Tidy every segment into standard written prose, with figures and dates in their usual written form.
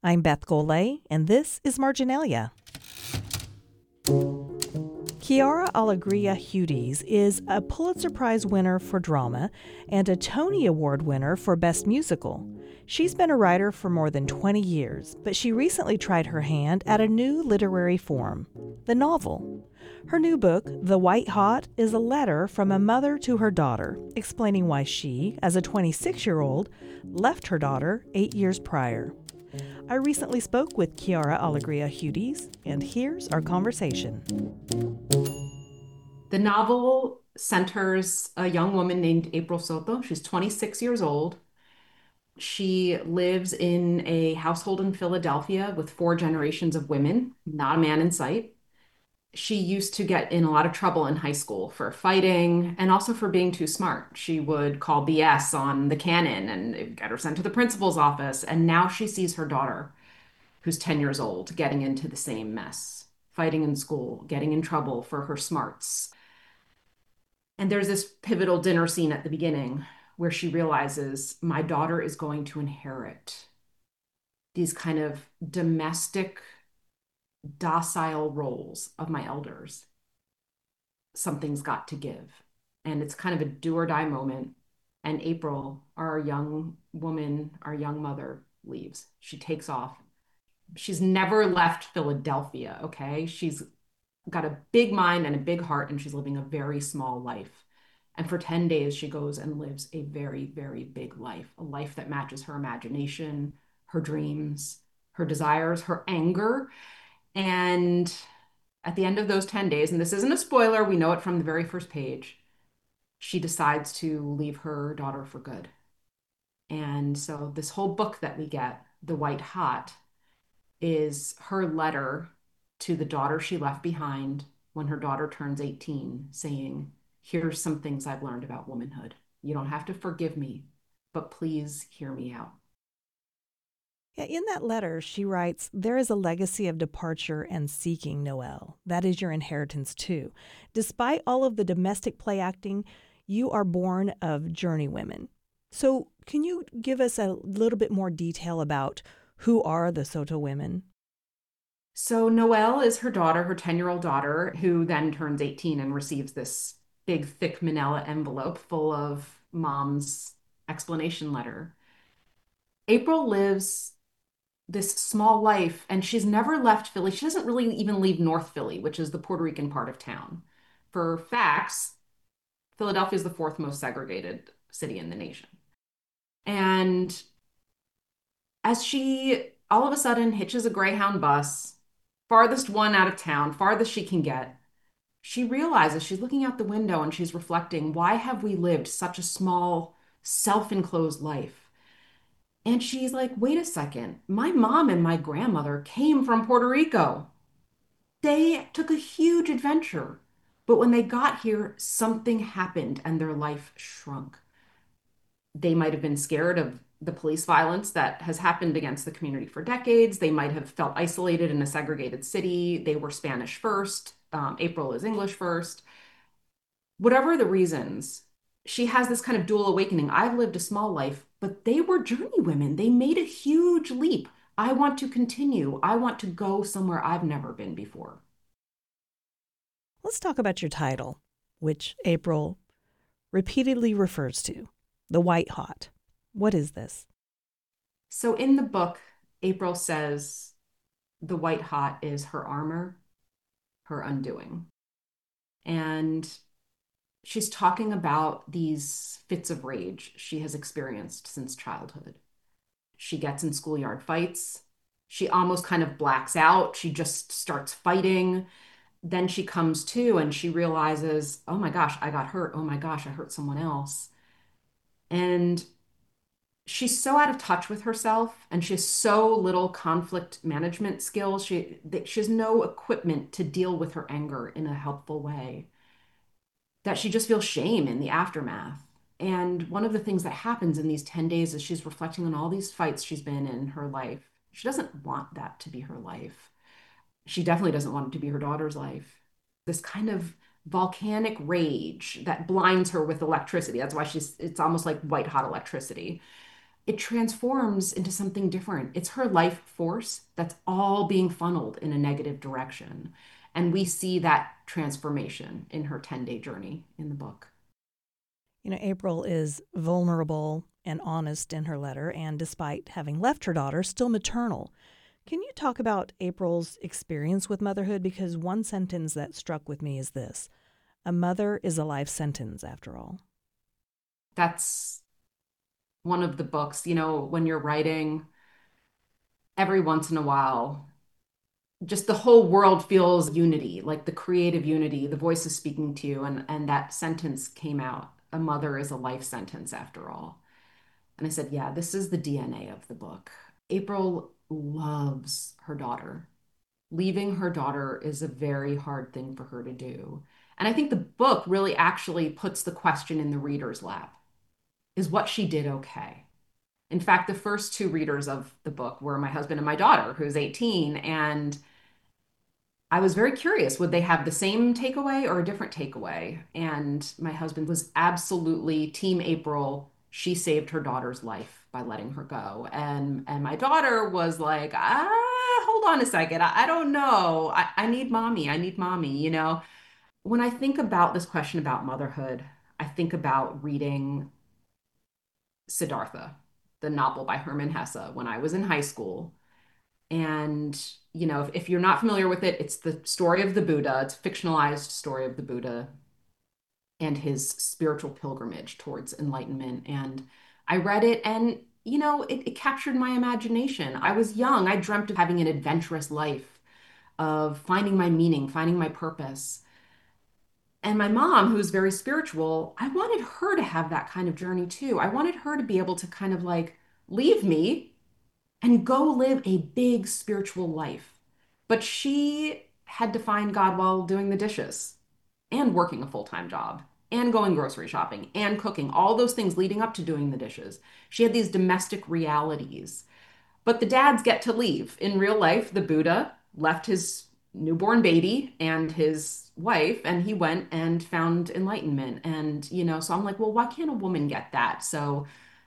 I'm Beth Golay, and this is Marginalia. Chiara Alegria Hudes is a Pulitzer Prize winner for drama and a Tony Award winner for Best Musical. She's been a writer for more than 20 years, but she recently tried her hand at a new literary form, the novel. Her new book, The White Hot, is a letter from a mother to her daughter, explaining why she, as a 26-year-old, left her daughter 8 years prior. I recently spoke with Chiara Alegria Hudes, and here's our conversation. The novel centers a young woman named April Soto. She's 26 years old. She lives in a household in Philadelphia with four generations of women, not a man in sight. She used to get in a lot of trouble in high school for fighting and also for being too smart. She would call BS on the canon and it would get her sent to the principal's office. And now she sees her daughter, who's 10 years old, getting into the same mess, fighting in school, getting in trouble for her smarts. And there's this pivotal dinner scene at the beginning where she realizes my daughter is going to inherit these kind of domestic, docile roles of my elders. Something's got to give. And it's kind of a do or die moment. And April, our young woman, our young mother, leaves. She takes off. She's never left Philadelphia, okay? She's got a big mind and a big heart, and she's living a very small life. And for 10 days, she goes and lives a very, very big life, a life that matches her imagination, her dreams, her desires, her anger. And at the end of those 10 days, and this isn't a spoiler, we know it from the very first page, she decides to leave her daughter for good. And so this whole book that we get, The White Hot, is her letter to the daughter she left behind when her daughter turns 18, saying, here's some things I've learned about womanhood. You don't have to forgive me, but please hear me out. Yeah, in that letter, she writes, "There is a legacy of departure and seeking, Noel. That is your inheritance, too. Despite all of the domestic play acting, you are born of journeywomen." So, can you give us a little bit more detail about who are the Soto women? So Noelle is her daughter, her 10-year-old daughter, who then turns 18 and receives this big, thick manila envelope full of mom's explanation letter. April lives this small life and she's never left Philly. She doesn't really even leave North Philly, which is the Puerto Rican part of town. For facts, Philadelphia is the fourth most segregated city in the nation. And as she all of a sudden hitches a Greyhound bus, farthest one out of town, farthest she can get, she realizes she's looking out the window and she's reflecting, why have we lived such a small, self-enclosed life? And she's like, wait a second, my mom and my grandmother came from Puerto Rico. They took a huge adventure. But when they got here, something happened and their life shrunk. They might have been scared of the police violence that has happened against the community for decades. They might have felt isolated in a segregated city. They were Spanish first. April is English first. Whatever the reasons, she has this kind of dual awakening. I've lived a small life, but they were journey women. They made a huge leap. I want to continue. I want to go somewhere I've never been before. Let's talk about your title, which April repeatedly refers to, The White Hot. What is this? So in the book, April says the white hot is her armor, her undoing. And she's talking about these fits of rage she has experienced since childhood. She gets in schoolyard fights. She almost kind of blacks out. She just starts fighting. Then she comes to and she realizes, oh my gosh, I got hurt. Oh my gosh, I hurt someone else. And she's so out of touch with herself and she has so little conflict management skills. She has no equipment to deal with her anger in a helpful way, that she just feels shame in the aftermath. And one of the things that happens in these 10 days is she's reflecting on all these fights she's been in her life. She doesn't want that to be her life. She definitely doesn't want it to be her daughter's life. This kind of volcanic rage that blinds her with electricity. That's why it's almost like white hot electricity. it transforms into something different. It's her life force that's all being funneled in a negative direction. And we see that transformation in her 10-day journey in the book. April is vulnerable and honest in her letter, and despite having left her daughter, still maternal. Can you talk about April's experience with motherhood? Because one sentence that struck with me is this: a mother is a life sentence, after all. That's one of the books, when you're writing, every once in a while, just the whole world feels unity, like the creative unity, the voice is speaking to you. And that sentence came out, a mother is a life sentence after all. And I said, yeah, this is the DNA of the book. April loves her daughter. Leaving her daughter is a very hard thing for her to do. And I think the book really actually puts the question in the reader's lap. Is what she did okay? In fact, the first two readers of the book were my husband and my daughter, who's 18. And I was very curious, would they have the same takeaway or a different takeaway? And my husband was absolutely team April. She saved her daughter's life by letting her go. And my daughter was like, hold on a second. I don't know. I need mommy. I need mommy, When I think about this question about motherhood, I think about reading Siddhartha, the novel by Hermann Hesse, when I was in high school. And, if you're not familiar with it, it's the story of the Buddha. It's a fictionalized story of the Buddha and his spiritual pilgrimage towards enlightenment. And I read it and, it captured my imagination. I was young. I dreamt of having an adventurous life, of finding my meaning, finding my purpose. And my mom, who's very spiritual, I wanted her to have that kind of journey too. I wanted her to be able to kind of like leave me and go live a big spiritual life. But she had to find God while doing the dishes and working a full-time job and going grocery shopping and cooking, all those things leading up to doing the dishes. She had these domestic realities. But the dads get to leave. In real life, the Buddha left his newborn baby and his wife, and he went and found enlightenment. And, so I'm like, well, why can't a woman get that? So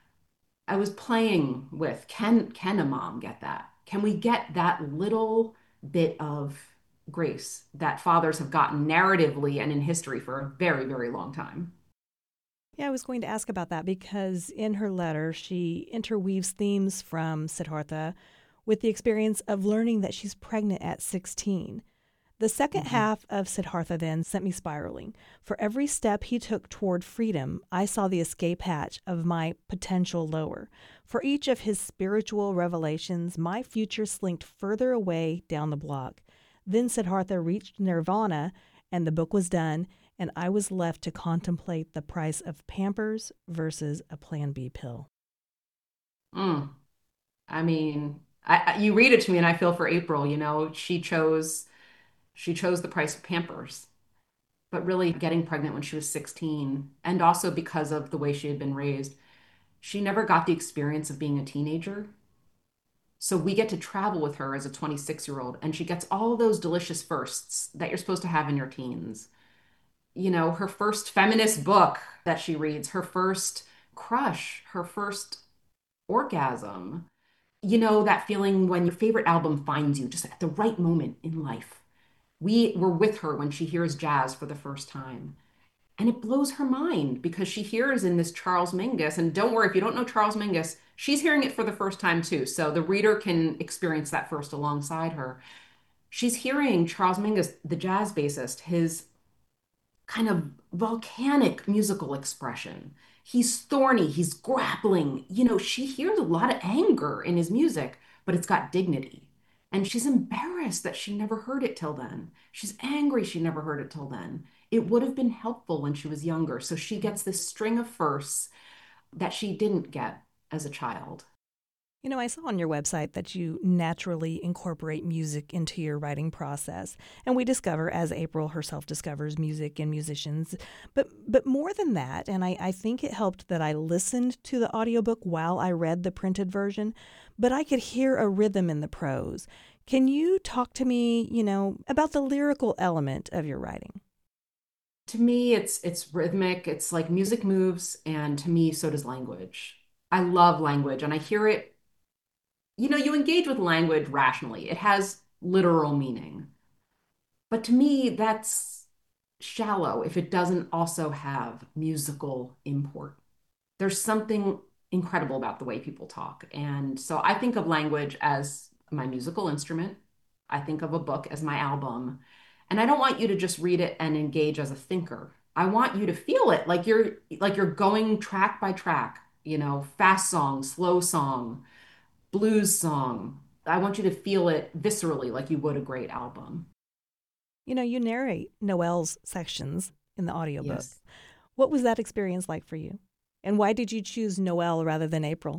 I was playing with, can a mom get that? Can we get that little bit of grace that fathers have gotten narratively and in history for a very, very long time? Yeah, I was going to ask about that because in her letter, she interweaves themes from Siddhartha with the experience of learning that she's pregnant at 16. The second Mhm. half of Siddhartha then sent me spiraling. For every step he took toward freedom, I saw the escape hatch of my potential lower. For each of his spiritual revelations, my future slinked further away down the block. Then Siddhartha reached nirvana, and the book was done, and I was left to contemplate the price of Pampers versus a Plan B pill. Mm. I mean, you read it to me and I feel for April, she chose the price of Pampers, but really getting pregnant when she was 16, and also because of the way she had been raised, she never got the experience of being a teenager. So we get to travel with her as a 26-year-old, and she gets all those delicious firsts that you're supposed to have in your teens. Her first feminist book that she reads, her first crush, her first orgasm. That feeling when your favorite album finds you just at the right moment in life. We were with her when she hears jazz for the first time. And it blows her mind because she hears in this Charles Mingus, and don't worry, if you don't know Charles Mingus, she's hearing it for the first time too. So the reader can experience that first alongside her. She's hearing Charles Mingus, the jazz bassist, his kind of volcanic musical expression. He's thorny, he's grappling. She hears a lot of anger in his music, but it's got dignity. And she's embarrassed that she never heard it till then. She's angry she never heard it till then. It would have been helpful when she was younger. So she gets this string of firsts that she didn't get as a child. I saw on your website that you naturally incorporate music into your writing process. And we discover, as April herself discovers, music and musicians. But more than that, and I think it helped that I listened to the audiobook while I read the printed version, but I could hear a rhythm in the prose. Can you talk to me, about the lyrical element of your writing? To me, it's rhythmic. It's like music moves, and to me, so does language. I love language and I hear it, you engage with language rationally. It has literal meaning. But to me, that's shallow if it doesn't also have musical import. There's something incredible about the way people talk. And so I think of language as my musical instrument. I think of a book as my album. And I don't want you to just read it and engage as a thinker. I want you to feel it like you're going track by track, fast song, slow song, blues song. I want you to feel it viscerally like you would a great album. You narrate Noelle's sections in the audiobook. Yes. What was that experience like for you? And why did you choose Noelle rather than April?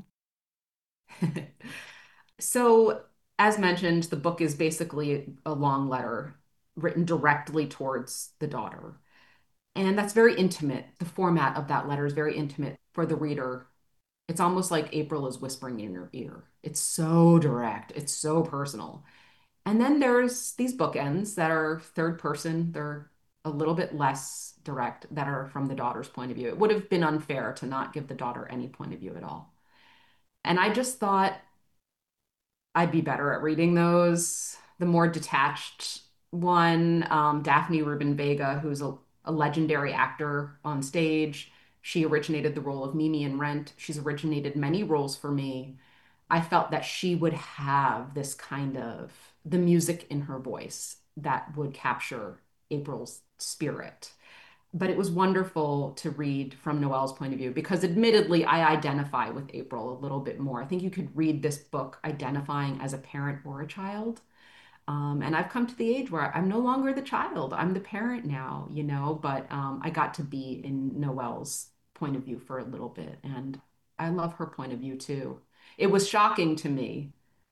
So, as mentioned, the book is basically a long letter written directly towards the daughter. And that's very intimate. The format of that letter is very intimate for the reader. It's almost like April is whispering in your ear. It's so direct, it's so personal. And then there's these bookends that are third person. They're a little bit less direct, that are from the daughter's point of view. It would have been unfair to not give the daughter any point of view at all. And I just thought I'd be better at reading those. The more detached one, Daphne Rubin Vega, who's a legendary actor on stage. She originated the role of Mimi in Rent. She's originated many roles for me. I felt that she would have this kind of the music in her voice that would capture April's spirit. But it was wonderful to read from Noelle's point of view because admittedly, I identify with April a little bit more. I think you could read this book identifying as a parent or a child. And I've come to the age where I'm no longer the child. I'm the parent now, but I got to be in Noelle's point of view for a little bit. And I love her point of view too. It was shocking to me,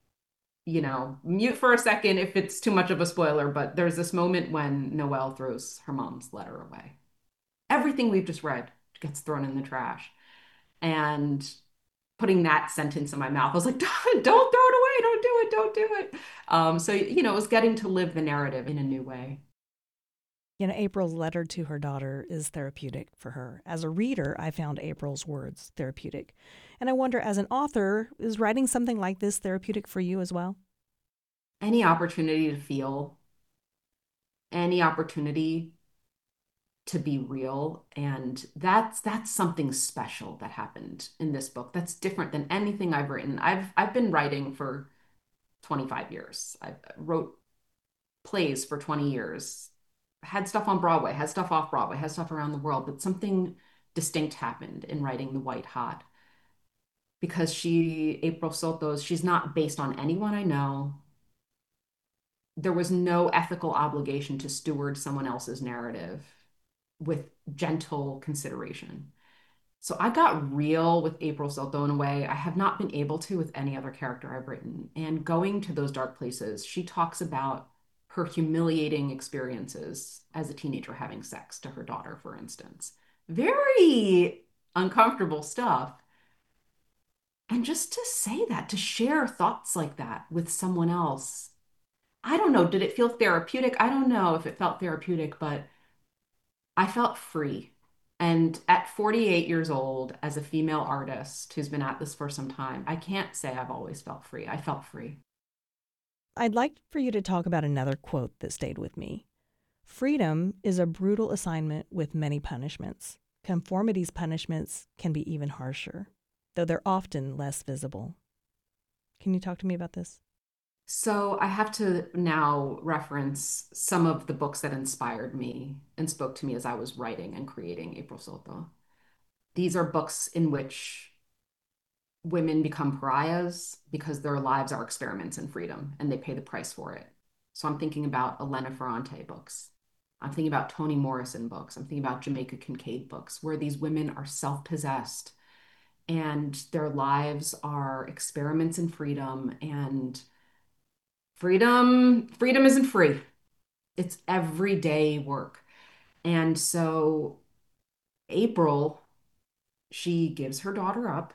mute for a second if it's too much of a spoiler, but there's this moment when Noelle throws her mom's letter away. Everything we've just read gets thrown in the trash. And putting that sentence in my mouth, I was like, don't throw it away. Don't do it. Don't do it. So, it was getting to live the narrative in a new way. April's letter to her daughter is therapeutic for her. As a reader, I found April's words therapeutic. And I wonder, as an author, is writing something like this therapeutic for you as well? Any opportunity to feel, any opportunity to be real. And that's something special that happened in this book. That's different than anything I've written. I've been writing for 25 years. I wrote plays for 20 years, had stuff on Broadway, had stuff off Broadway, had stuff around the world, but something distinct happened in writing The White Hot because April Soto's, she's not based on anyone I know. There was no ethical obligation to steward someone else's narrative with gentle consideration. So I got real with April Soto in a way I have not been able to with any other character I've written. And going to those dark places, she talks about her humiliating experiences as a teenager having sex to her daughter, for instance. Very uncomfortable stuff. And just to say that, to share thoughts like that with someone else, I don't know, did it feel therapeutic? I don't know if it felt therapeutic, but I felt free. And at 48 years old, as a female artist who's been at this for some time, I can't say I've always felt free. I felt free. I'd like for you to talk about another quote that stayed with me. Freedom is a brutal assignment with many punishments. Conformity's punishments can be even harsher, though they're often less visible. Can you talk to me about this? So I have to now reference some of the books that inspired me and spoke to me as I was writing and creating April Soto. These are books in which women become pariahs because their lives are experiments in freedom and they pay the price for it. So I'm thinking about Elena Ferrante books. I'm thinking about Toni Morrison books. I'm thinking about Jamaica Kincaid books, where these women are self-possessed and their lives are experiments in freedom. And freedom isn't free. It's everyday work. And so April, she gives her daughter up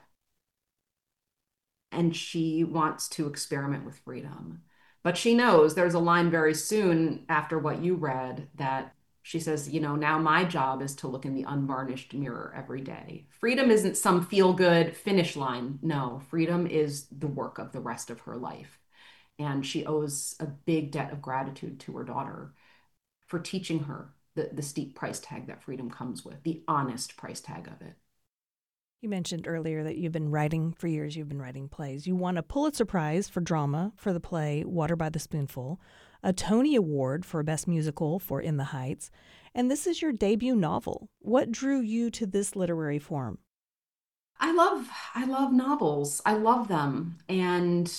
and she wants to experiment with freedom. But she knows there's a line very soon after what you read that She says, now my job is to look in the unvarnished mirror every day. Freedom isn't some feel-good finish line. No, freedom is the work of the rest of her life. And she owes a big debt of gratitude to her daughter for teaching her the steep price tag that freedom comes with, the honest price tag of it. You mentioned earlier that you've been writing for years, you've been writing plays. You won a Pulitzer Prize for drama for the play Water by the Spoonful, a Tony Award for Best Musical for In the Heights, and this is your debut novel. What drew you to this literary form? I love novels. I love them. And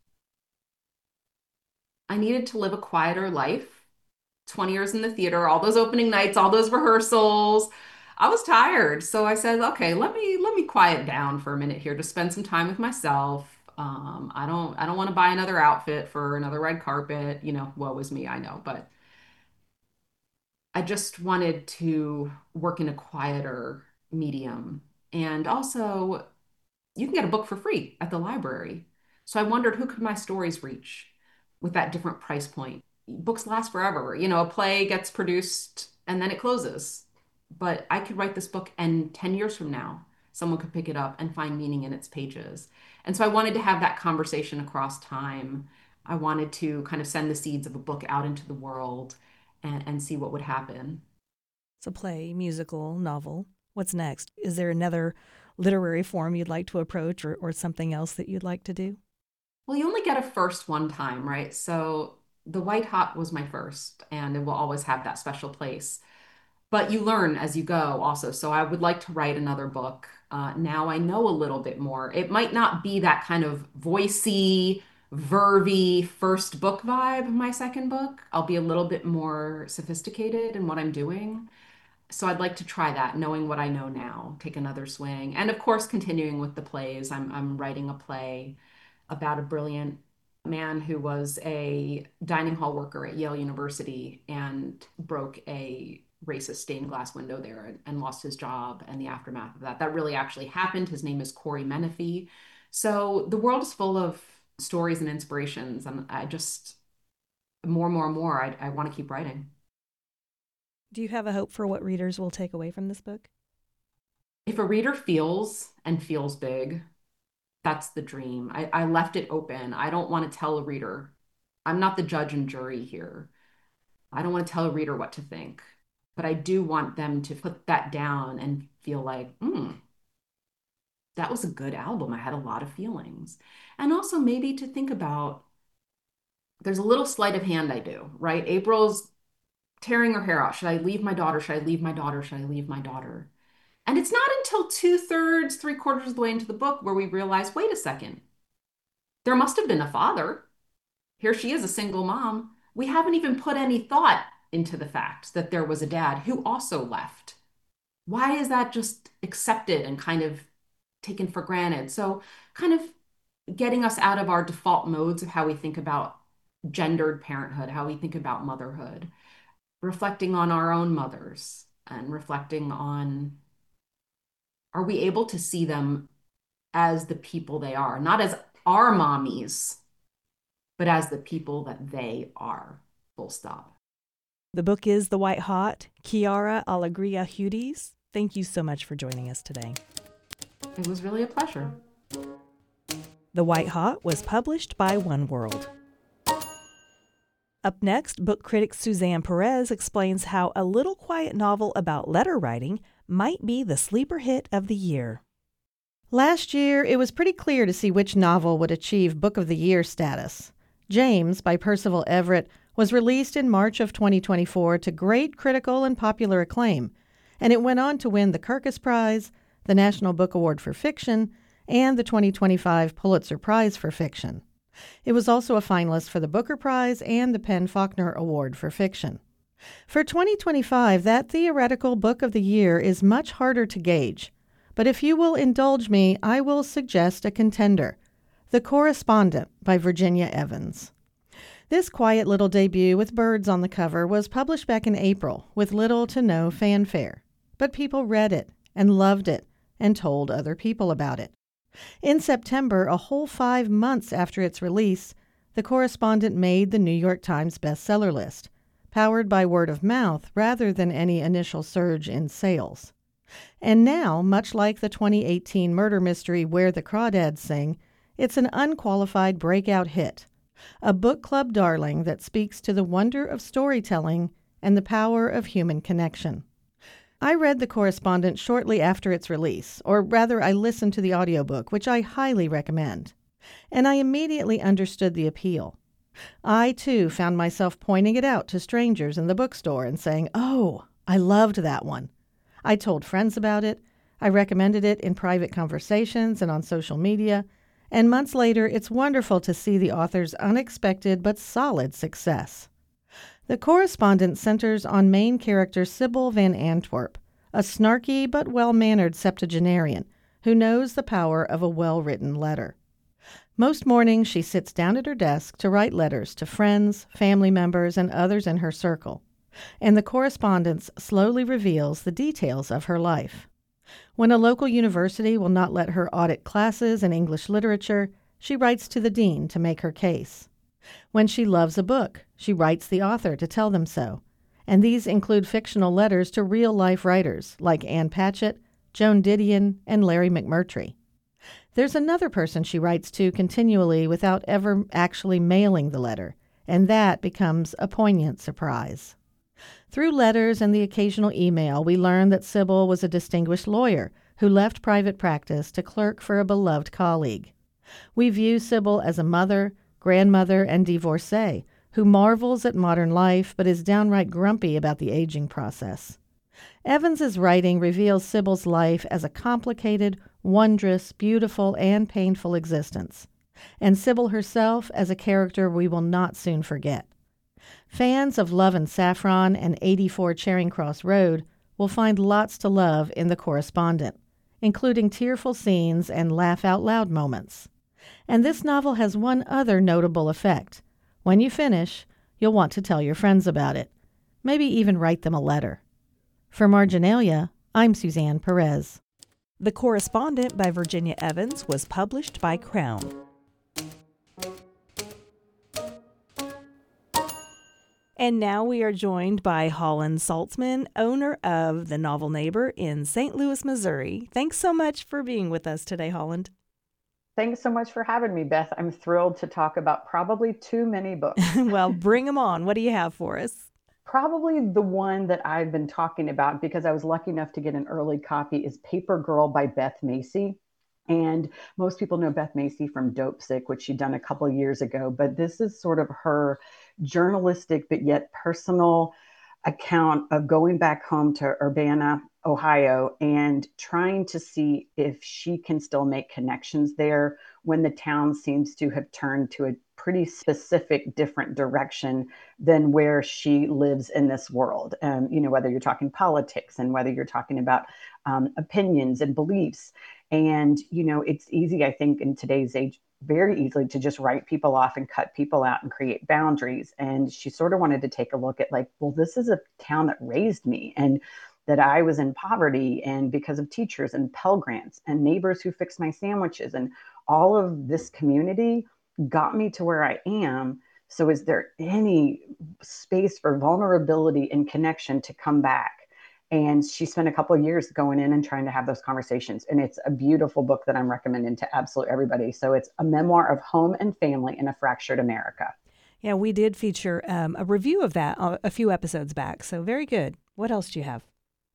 I needed to live a quieter life. 20 years in the theater, all those opening nights, all those rehearsals. I was tired. So I said, okay, let me quiet down for a minute here to spend some time with myself. I don't want to buy another outfit for another red carpet. Woe is me, I know, but I just wanted to work in a quieter medium. And also, you can get a book for free at the library. So I wondered, who could my stories reach with that different price point? Books last forever. A play gets produced and then it closes. But I could write this book, and 10 years from now, someone could pick it up and find meaning in its pages. And so I wanted to have that conversation across time. I wanted to kind of send the seeds of a book out into the world and see what would happen. It's a play, musical, novel. What's next? Is there another literary form you'd like to approach, or something else that you'd like to do? Well, you only get a first one time, right? So The White Hot was my first, and it will always have that special place. But you learn as you go also. So I would like to write another book. Now I know a little bit more. It might not be that kind of voicey, vervy first book vibe of my second book. I'll be a little bit more sophisticated in what I'm doing. So I'd like to try that, knowing what I know now, take another swing. And of course, continuing with the plays. I'm writing a play about a brilliant man who was a dining hall worker at Yale University and broke a racist stained glass window there and lost his job, and the aftermath of that. That really actually happened. His name is Corey Menefee. So the world is full of stories and inspirations, and I just more, I want to keep writing. Do you have a hope for what readers will take away from this book? If a reader feels big, that's the dream. I left it open. I don't want to tell a reader. I'm not the judge and jury here. I don't want to tell a reader what to think, but I do want them to put that down and feel like, that was a good album. I had a lot of feelings. And also maybe to think about, there's a little sleight of hand I do, right? April's tearing her hair out. Should I leave my daughter? Should I leave my daughter? Should I leave my daughter? And it's not until two-thirds, three-quarters of the way into the book where we realize, wait a second, there must have been a father. Here she is, a single mom. We haven't even put any thought into the fact that there was a dad who also left. Why is that just accepted and kind of taken for granted? So, kind of getting us out of our default modes of how we think about gendered parenthood, how we think about motherhood, reflecting on our own mothers and reflecting on, are we able to see them as the people they are, not as our mommies, but as the people that they are, full stop. The book is The White Hot. Chiara Alegria Hudes, thank you so much for joining us today. It was really a pleasure. The White Hot was published by One World. Up next, book critic Suzanne Perez explains how a little quiet novel about letter writing might be the sleeper hit of the year. Last year, it was pretty clear to see which novel would achieve Book of the Year status. James, by Percival Everett, was released in March of 2024 to great critical and popular acclaim, and it went on to win the Kirkus Prize, the National Book Award for Fiction, and the 2025 Pulitzer Prize for Fiction. It was also a finalist for the Booker Prize and the PEN/Faulkner Award for Fiction. For 2025, that theoretical Book of the Year is much harder to gauge, but if you will indulge me, I will suggest a contender, The Correspondent by Virginia Evans. This quiet little debut with birds on the cover was published back in April with little to no fanfare, but people read it and loved it and told other people about it. In September, a whole 5 months after its release, The Correspondent made the New York Times bestseller list, powered by word of mouth rather than any initial surge in sales. And now, much like the 2018 murder mystery Where the Crawdads Sing, it's an unqualified breakout hit, a book club darling that speaks to the wonder of storytelling and the power of human connection. I read The Correspondent shortly after its release, or rather I listened to the audiobook, which I highly recommend, and I immediately understood the appeal. I, too, found myself pointing it out to strangers in the bookstore and saying, "Oh, I loved that one." I told friends about it, I recommended it in private conversations and on social media, and months later it's wonderful to see the author's unexpected but solid success. The Correspondent centers on main character Sybil Van Antwerp, a snarky but well-mannered septuagenarian who knows the power of a well-written letter. Most mornings she sits down at her desk to write letters to friends, family members, and others in her circle, and the correspondence slowly reveals the details of her life. When a local university will not let her audit classes in English literature, she writes to the dean to make her case. When she loves a book, she writes the author to tell them so, and these include fictional letters to real-life writers like Ann Patchett, Joan Didion, and Larry McMurtry. There's another person she writes to continually without ever actually mailing the letter, and that becomes a poignant surprise. Through letters and the occasional email, we learn that Sybil was a distinguished lawyer who left private practice to clerk for a beloved colleague. We view Sybil as a mother, grandmother, and divorcee who marvels at modern life but is downright grumpy about the aging process. Evans's writing reveals Sybil's life as a complicated, wondrous, beautiful, and painful existence, and Sybil herself as a character we will not soon forget. Fans of Love and Saffron and 84 Charing Cross Road will find lots to love in The Correspondent, including tearful scenes and laugh-out-loud moments. And this novel has one other notable effect. When you finish, you'll want to tell your friends about it. Maybe even write them a letter. For Marginalia, I'm Suzanne Perez. The Correspondent by Virginia Evans was published by Crown. And now we are joined by Holland Saltzman, owner of The Novel Neighbor in St. Louis, Missouri. Thanks so much for being with us today, Holland. Thanks so much for having me, Beth. I'm thrilled to talk about probably too many books. Well, bring them on. What do you have for us? Probably the one that I've been talking about because I was lucky enough to get an early copy is Paper Girl by Beth Macy. And most people know Beth Macy from Dopesick, which she'd done a couple of years ago. But this is sort of her journalistic but yet personal account of going back home to Urbana, Ohio, and trying to see if she can still make connections there when the town seems to have turned to a pretty specific different direction than where she lives in this world. Whether you're talking politics and whether you're talking about opinions and beliefs. And, it's easy, I think, in today's age, very easily to just write people off and cut people out and create boundaries. And she sort of wanted to take a look at this is a town that raised me and that I was in poverty and because of teachers and Pell Grants and neighbors who fixed my sandwiches and all of this community got me to where I am. So is there any space for vulnerability and connection to come back? And she spent a couple of years going in and trying to have those conversations. And it's a beautiful book that I'm recommending to absolutely everybody. So it's a memoir of home and family in a fractured America. Yeah, we did feature a review of that a few episodes back. So very good. What else do you have?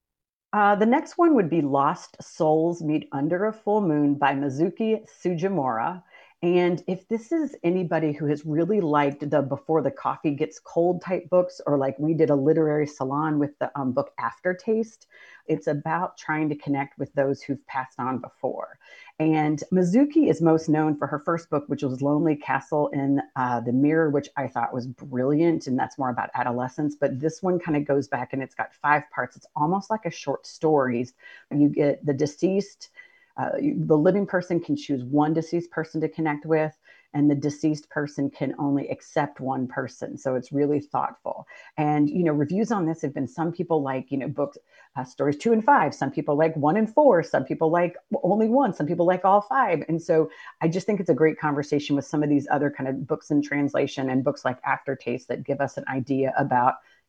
The next one would be Lost Souls Meet Under a Full Moon by Mizuki Sugimura. And if this is anybody who has really liked the Before the Coffee Gets Cold type books, or like we did a literary salon with the book Aftertaste, it's about trying to connect with those who've passed on before. And Mizuki is most known for her first book, which was Lonely Castle in the Mirror, which I thought was brilliant. And that's more about adolescence. But this one kind of goes back and it's got 5 parts. It's almost like a short stories. You get the deceased. The living person can choose one deceased person to connect with, and the deceased person can only accept one person. So it's really thoughtful. And, reviews on this have been some people like, books, stories 2 and 5. Some people like 1 and 4. Some people like only 1. Some people like all 5. And so I just think it's a great conversation with some of these other kind of books in translation and books like Aftertaste that give us an idea about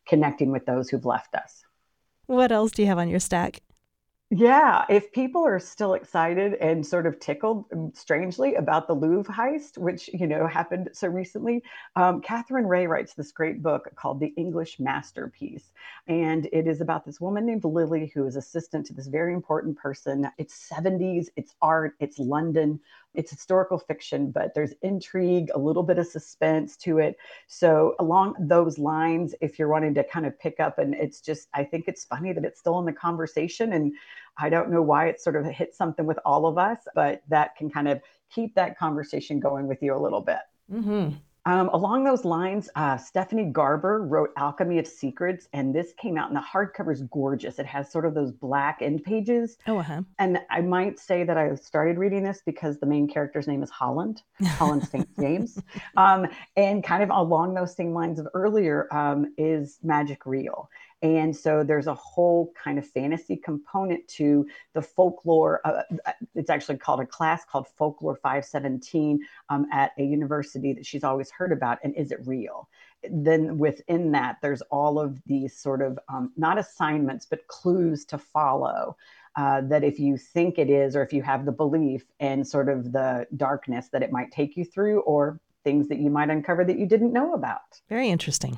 connecting with those who've left us. What else do you have on your stack? Yeah, if people are still excited and sort of tickled, strangely, about the Louvre heist, which, happened so recently, Catherine Ray writes this great book called The English Masterpiece. And it is about this woman named Lily who is assistant to this very important person. It's 70s, it's art, it's London, it's historical fiction, but there's intrigue, a little bit of suspense to it. So along those lines, if you're wanting to kind of pick up, and I think it's funny that it's still in the conversation, and I don't know why it sort of hit something with all of us, but that can kind of keep that conversation going with you a little bit. Mm-hmm. Along those lines, Stephanie Garber wrote Alchemy of Secrets, and this came out, and the hardcover is gorgeous. It has sort of those black end pages. Oh, uh-huh. And I might say that I started reading this because the main character's name is Holland St. James. And kind of along those same lines of earlier is magic real? And so there's a whole kind of fantasy component to the folklore. It's actually called a class called Folklore 517 at a university that she's always heard about. And is it real? Then within that, there's all of these sort of not assignments, but clues to follow. That if you think it is, or if you have the belief and sort of the darkness that it might take you through, or things that you might uncover that you didn't know about. Very interesting.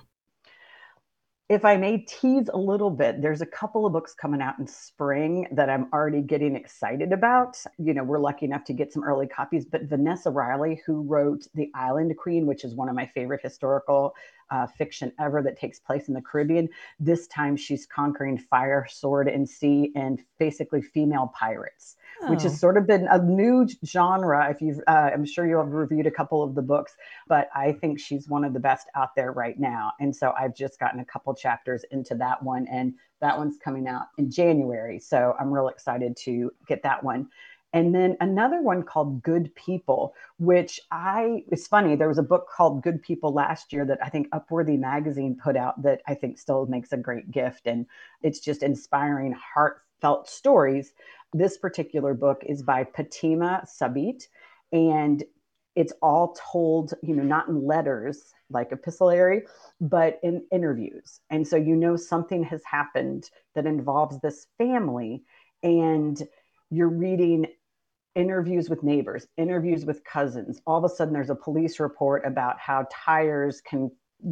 If I may tease a little bit, there's a couple of books coming out in spring that I'm already getting excited about. We're lucky enough to get some early copies, but Vanessa Riley, who wrote The Island Queen, which is one of my favorite historical fiction ever that takes place in the Caribbean. This time she's conquering fire, sword, and sea, and basically female pirates, which has sort of been a new genre. If I'm sure you'll have reviewed a couple of the books, but I think she's one of the best out there right now. And so I've just gotten a couple chapters into that one, and that one's coming out in January. So I'm real excited to get that one. And then another one called Good People, which it's funny, there was a book called Good People last year that I think Upworthy magazine put out that I think still makes a great gift. And it's just inspiring, heartfelt stories. This particular book is by Fatima Sabit, and it's all told, not in letters like epistolary, but in interviews. And so, something has happened that involves this family, and you're reading interviews with neighbors, interviews with cousins. All of a sudden there's a police report about how tires can,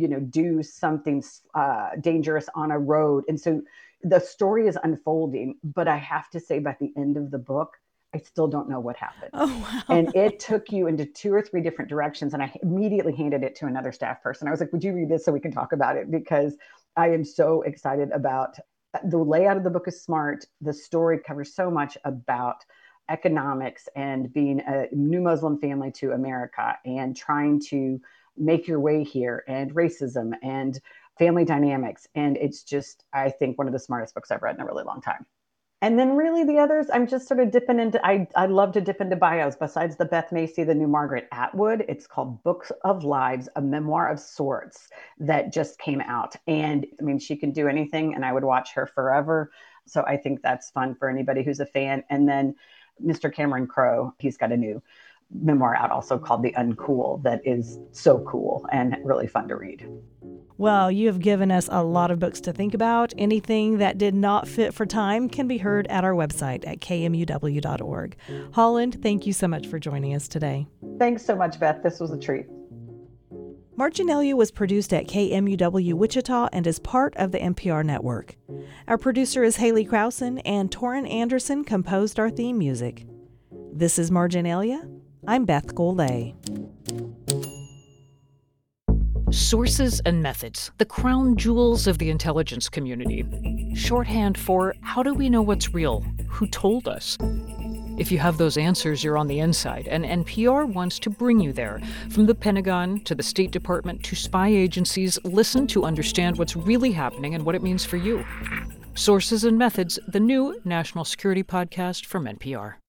do something dangerous on a road. And so the story is unfolding, but I have to say by the end of the book, I still don't know what happened. Oh, wow. And it took you into 2 or 3 different directions. And I immediately handed it to another staff person. I was like, would you read this so we can talk about it? Because I am so excited about the layout of the book is smart. The story covers so much about economics and being a new Muslim family to America and trying to make your way here, and racism and family dynamics. And it's just, I think, one of the smartest books I've read in a really long time. And then really the others, I'm just sort of dipping into, I love to dip into bios. Besides the Beth Macy, the new Margaret Atwood, it's called Books of Lives, a memoir of sorts that just came out. And I mean, she can do anything, and I would watch her forever. So I think that's fun for anybody who's a fan. And then Mr. Cameron Crowe, he's got a new memoir out also called The Uncool that is so cool and really fun to read. Well, you have given us a lot of books to think about. Anything that did not fit for time can be heard at our website at kmuw.org. Holland, thank you so much for joining us today. Thanks so much, Beth. This was a treat. Marginalia was produced at KMUW Wichita and is part of the NPR network. Our producer is Haley Krausen, and Torrin Anderson composed our theme music. This is Marginalia. I'm Beth Golay. Sources and methods, the crown jewels of the intelligence community. Shorthand for how do we know what's real? Who told us? If you have those answers, you're on the inside, and NPR wants to bring you there. From the Pentagon to the State Department to spy agencies, listen to understand what's really happening and what it means for you. Sources and Methods, the new national security podcast from NPR.